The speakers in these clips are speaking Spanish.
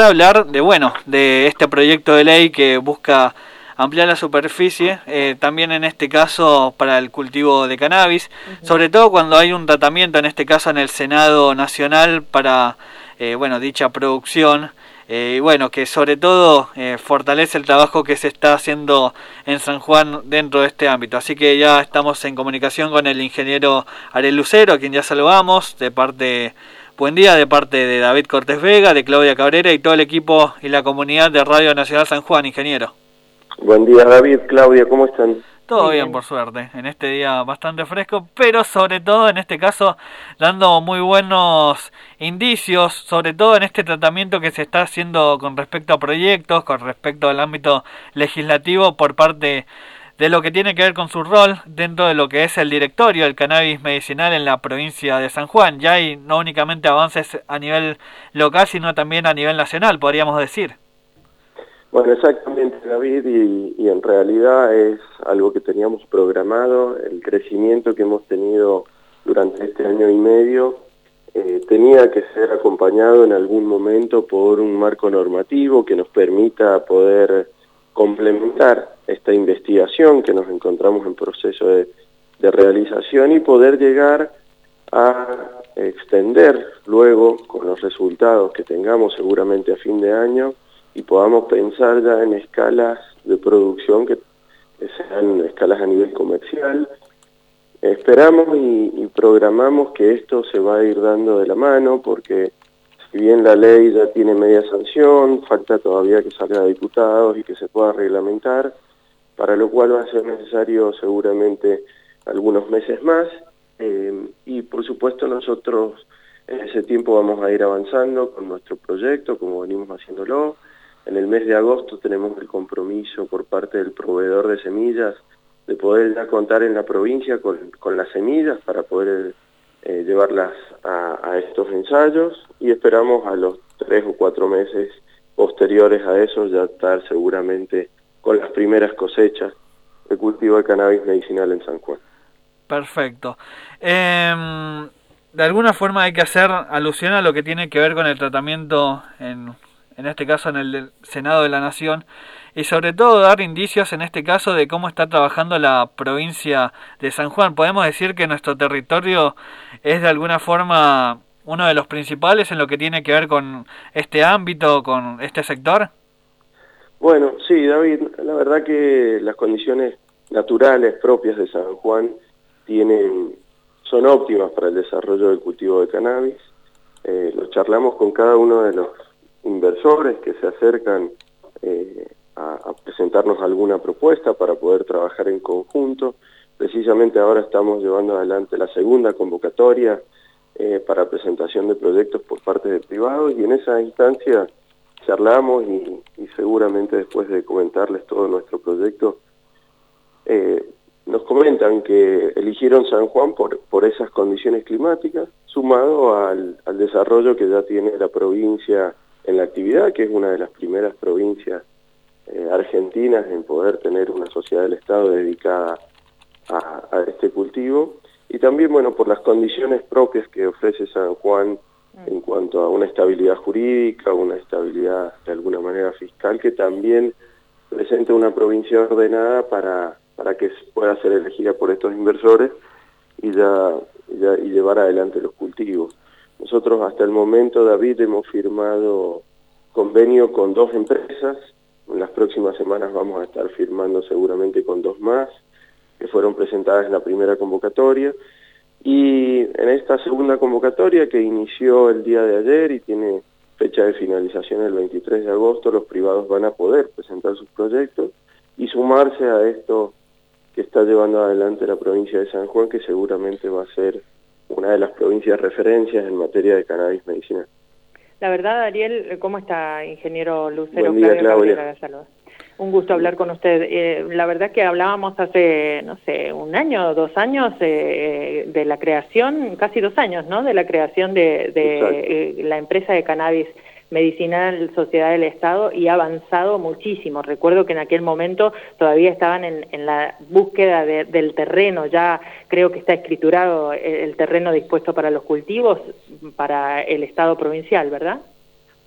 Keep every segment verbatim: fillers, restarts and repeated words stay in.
hablar de, bueno, de este proyecto de ley que busca ampliar la superficie, eh, también en este caso para el cultivo de cannabis, uh-huh. sobre todo cuando hay un tratamiento, en este caso en el Senado Nacional, para eh, bueno, dicha producción, eh, y bueno, que sobre todo eh, fortalece el trabajo que se está haciendo en San Juan dentro de este ámbito. Así que ya estamos en comunicación con el ingeniero Ariel Lucero, a quien ya saludamos, de parte, buen día, de parte de David Cortés Vega, de Claudia Cabrera y todo el equipo y la comunidad de Radio Nacional San Juan, ingeniero. Buen día, David, Claudia, ¿cómo están? Todo bien, bien, por suerte, en este día bastante fresco, pero sobre todo en este caso dando muy buenos indicios, sobre todo en este tratamiento que se está haciendo con respecto a proyectos, con respecto al ámbito legislativo por parte de lo que tiene que ver con su rol dentro de lo que es el directorio del cannabis medicinal en la provincia de San Juan. Ya hay no únicamente avances a nivel local, sino también a nivel nacional, podríamos decir. Bueno, exactamente, David, y, y en realidad es algo que teníamos programado. El crecimiento que hemos tenido durante este año y medio eh, tenía que ser acompañado en algún momento por un marco normativo que nos permita poder complementar esta investigación que nos encontramos en proceso de, de realización y poder llegar a extender luego, con los resultados que tengamos seguramente a fin de año, y podamos pensar ya en escalas de producción que sean escalas a nivel comercial. Esperamos y, y programamos que esto se va a ir dando de la mano, porque si bien la ley ya tiene media sanción, falta todavía que salga a diputados y que se pueda reglamentar, para lo cual va a ser necesario seguramente algunos meses más, eh, y por supuesto nosotros en ese tiempo vamos a ir avanzando con nuestro proyecto, como venimos haciéndolo. En el mes de agosto tenemos el compromiso por parte del proveedor de semillas de poder ya contar en la provincia con, con las semillas para poder eh, llevarlas a, a estos ensayos, y esperamos a los tres o cuatro meses posteriores a eso ya estar seguramente con las primeras cosechas de cultivo de cannabis medicinal en San Juan. Perfecto. Eh, de alguna forma hay que hacer alusión a lo que tiene que ver con el tratamiento en... en este caso en el Senado de la Nación, y sobre todo dar indicios en este caso de cómo está trabajando la provincia de San Juan. ¿Podemos decir que nuestro territorio es de alguna forma uno de los principales en lo que tiene que ver con este ámbito, con este sector? Bueno, sí, David, la verdad que las condiciones naturales propias de San Juan tienen, son óptimas para el desarrollo del cultivo de cannabis. Eh, lo charlamos con cada uno de los inversores que se acercan eh, a, a presentarnos alguna propuesta para poder trabajar en conjunto. Precisamente ahora estamos llevando adelante la segunda convocatoria eh, para presentación de proyectos por parte de privados, y en esa instancia charlamos y, y seguramente después de comentarles todo nuestro proyecto eh, nos comentan que eligieron San Juan por, por esas condiciones climáticas, sumado al, al desarrollo que ya tiene la provincia en la actividad, que es una de las primeras provincias eh, argentinas en poder tener una sociedad del Estado dedicada a, a este cultivo, y también, bueno, por las condiciones propias que ofrece San Juan en cuanto a una estabilidad jurídica, una estabilidad de alguna manera fiscal, que también presenta una provincia ordenada para, para que pueda ser elegida por estos inversores y, ya, y, ya, y llevar adelante los cultivos. Nosotros hasta el momento, David, hemos firmado convenio con dos empresas. En las próximas semanas vamos a estar firmando seguramente con dos más, que fueron presentadas en la primera convocatoria. Y en esta segunda convocatoria, que inició el día de ayer y tiene fecha de finalización el veintitrés de agosto, los privados van a poder presentar sus proyectos y sumarse a esto que está llevando adelante la provincia de San Juan, que seguramente va a ser una de las provincias referencias en materia de cannabis medicinal. La verdad, Ariel, ¿cómo está, ingeniero Lucero? Buen día, Claudia. Claudia. Un gusto hablar con usted. Eh, la verdad que hablábamos hace, no sé, un año o dos años eh, de la creación, casi dos años, ¿no?, de la creación de, de eh, la empresa de cannabis medicinal Sociedad del Estado, y ha avanzado muchísimo. Recuerdo que en aquel momento todavía estaban en, en la búsqueda de, del terreno. Ya creo que está escriturado el, el terreno dispuesto para los cultivos para el Estado provincial, ¿verdad?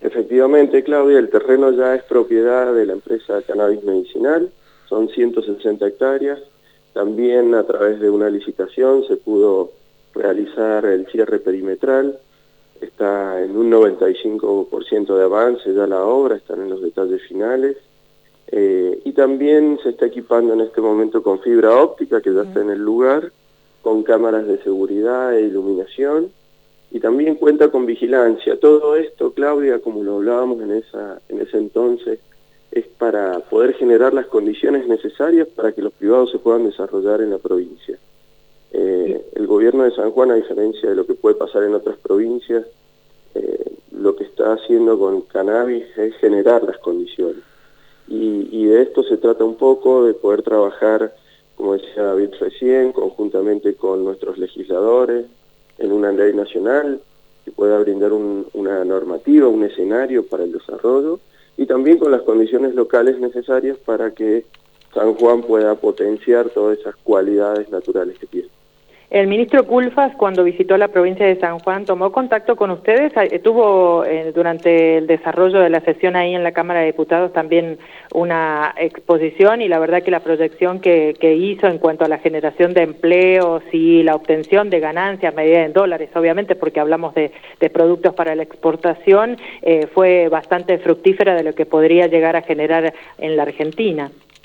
Efectivamente, Claudia, el terreno ya es propiedad de la empresa Cannabis Medicinal, son ciento sesenta hectáreas. También a través de una licitación se pudo realizar el cierre perimetral, está en un noventa y cinco por ciento de avance ya la obra, están en los detalles finales. Eh, y también se está equipando en este momento con fibra óptica, que ya está en el lugar, con cámaras de seguridad e iluminación, y también cuenta con vigilancia. Todo esto, Claudia, como lo hablábamos en, esa, en ese entonces, es para poder generar las condiciones necesarias para que los privados se puedan desarrollar en la provincia. Eh, el gobierno de San Juan, a diferencia de lo que puede pasar en otras provincias, eh, lo que está haciendo con cannabis es generar las condiciones. Y, y de esto se trata un poco, de poder trabajar, como decía David recién, conjuntamente con nuestros legisladores, en una ley nacional que pueda brindar un, una normativa, un escenario para el desarrollo, y también con las condiciones locales necesarias para que San Juan pueda potenciar todas esas cualidades naturales que tiene. El ministro Culfas, cuando visitó la provincia de San Juan, ¿tomó contacto con ustedes? Tuvo eh, durante el desarrollo de la sesión ahí en la Cámara de Diputados también una exposición, y la verdad que la proyección que, que hizo en cuanto a la generación de empleos y la obtención de ganancias medidas en dólares, obviamente porque hablamos de, de productos para la exportación, eh, fue bastante fructífera de lo que podría llegar a generar en la Argentina.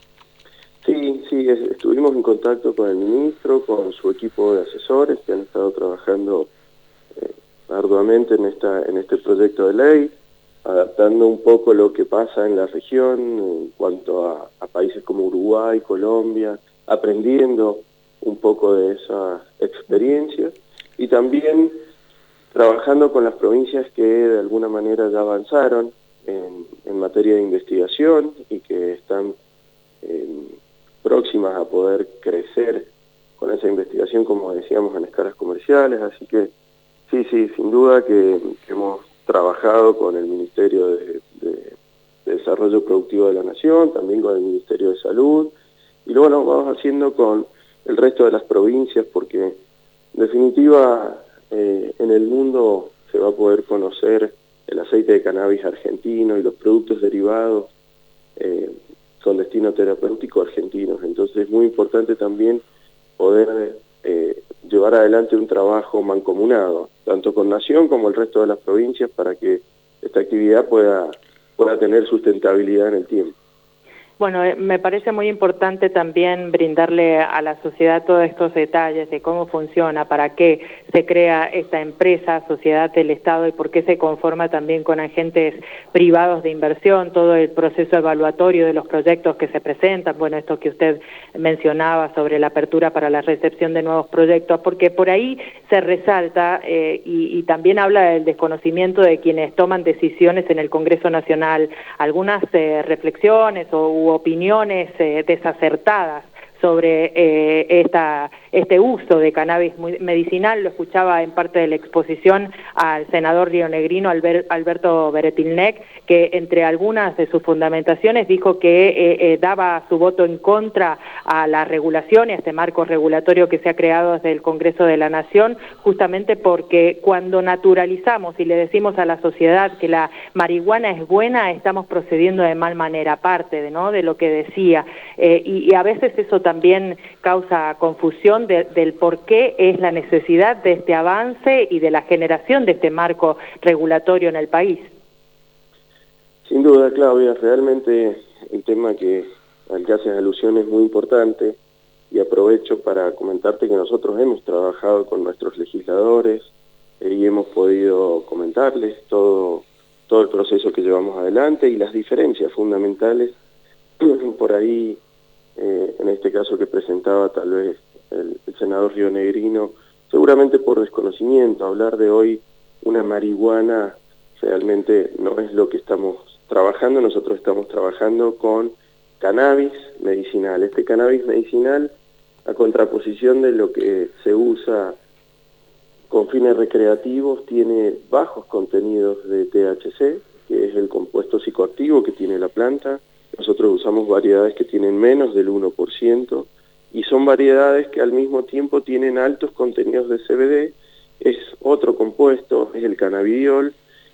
Sí, sí, estuvimos en contacto con el ministro, con su equipo de asesores que han estado trabajando eh, arduamente en esta en este proyecto de ley, adaptando un poco lo que pasa en la región en cuanto a, a países como Uruguay, Colombia, aprendiendo un poco de esa experiencia y también trabajando con las provincias que de alguna manera ya avanzaron en, en materia de investigación y que están en, próximas a poder crecer con esa investigación, como decíamos, en escalas comerciales. Así que sí, sí, sin duda que, que hemos trabajado con el Ministerio de, de, de Desarrollo Productivo de la Nación, también con el Ministerio de Salud, y luego lo vamos haciendo con el resto de las provincias, porque en definitiva eh, en el mundo se va a poder conocer el aceite de cannabis argentino y los productos derivados eh, con destino terapéutico argentinos. Entonces es muy importante también poder eh, llevar adelante un trabajo mancomunado, tanto con Nación como el resto de las provincias, para que esta actividad pueda, pueda tener sustentabilidad en el tiempo. Bueno, eh, me parece muy importante también brindarle a la sociedad todos estos detalles de cómo funciona, para qué se crea esta empresa, sociedad del Estado, y por qué se conforma también con agentes privados de inversión, todo el proceso evaluatorio de los proyectos que se presentan, bueno, esto que usted mencionaba sobre la apertura para la recepción de nuevos proyectos, porque por ahí se resalta eh, y, y también habla del desconocimiento de quienes toman decisiones en el Congreso Nacional, algunas eh, reflexiones o opiniones eh, desacertadas sobre eh, esta, este uso de cannabis medicinal. Lo escuchaba en parte de la exposición al senador rionegrino Albert, Alberto Beretilnec, que entre algunas de sus fundamentaciones dijo que eh, eh, daba su voto en contra a la regulación y a este marco regulatorio que se ha creado desde el Congreso de la Nación, justamente porque cuando naturalizamos y le decimos a la sociedad que la marihuana es buena, estamos procediendo de mal manera, aparte de, ¿no? de lo que decía, eh, y, y a veces eso también causa confusión de, del por qué es la necesidad de este avance y de la generación de este marco regulatorio en el país. Sin duda, Claudia, realmente el tema que al que haces alusión es muy importante, y aprovecho para comentarte que nosotros hemos trabajado con nuestros legisladores eh, y hemos podido comentarles todo, todo el proceso que llevamos adelante y las diferencias fundamentales por ahí. Eh, en este caso que presentaba tal vez el, el senador rionegrino, seguramente por desconocimiento. Hablar de hoy una marihuana realmente no es lo que estamos trabajando. Nosotros estamos trabajando con cannabis medicinal. Este cannabis medicinal, a contraposición de lo que se usa con fines recreativos, tiene bajos contenidos de T H C, que es el compuesto psicoactivo que tiene la planta. Nosotros usamos variedades que tienen menos del uno por ciento y son variedades que al mismo tiempo tienen altos contenidos de C B D. Es otro compuesto, es el cannabidiol,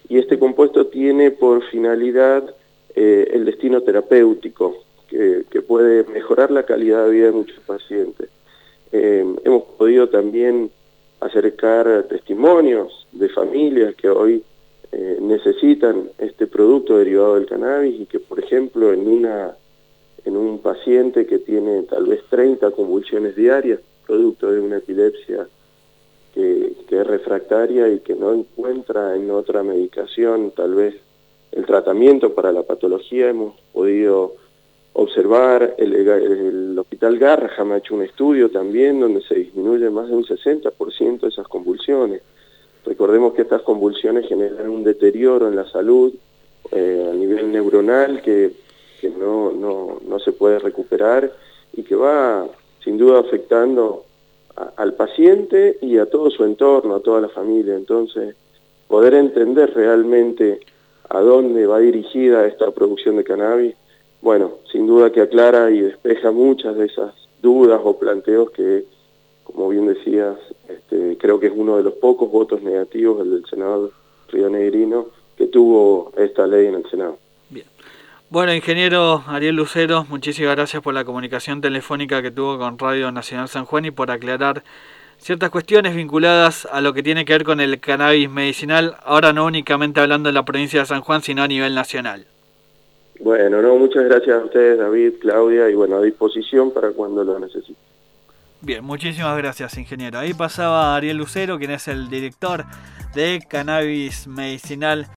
y este compuesto tiene por finalidad eh, el destino terapéutico, que, que puede mejorar la calidad de vida de muchos pacientes. Eh, hemos podido también acercar testimonios de familias que hoy eh, necesitan este producto derivado del cannabis y que, por ejemplo, en una en un paciente que tiene tal vez treinta convulsiones diarias, producto de una epilepsia que, que es refractaria y que no encuentra en otra medicación tal vez el tratamiento para la patología, hemos podido observar, el, el Hospital Garrahan ha hecho un estudio también donde se disminuye más de un sesenta por ciento esas convulsiones. Recordemos que estas convulsiones generan un deterioro en la salud eh, a nivel neuronal que, que no, no, no se puede recuperar y que va sin duda afectando a, al paciente y a todo su entorno, a toda la familia. Entonces, poder entender realmente a dónde va dirigida esta producción de cannabis, bueno, sin duda que aclara y despeja muchas de esas dudas o planteos que, como bien decías, este, creo que es uno de los pocos votos negativos, el del senador rionegrino, que tuvo esta ley en el Senado. Bien. Bueno, ingeniero Ariel Lucero, muchísimas gracias por la comunicación telefónica que tuvo con Radio Nacional San Juan y por aclarar ciertas cuestiones vinculadas a lo que tiene que ver con el cannabis medicinal, ahora no únicamente hablando de la provincia de San Juan, sino a nivel nacional. Bueno, no, muchas gracias a ustedes, David, Claudia, y bueno, a disposición para cuando lo necesiten. Bien, muchísimas gracias, ingeniero. Ahí pasaba Ariel Lucero, quien es el director de Cannabis Medicinal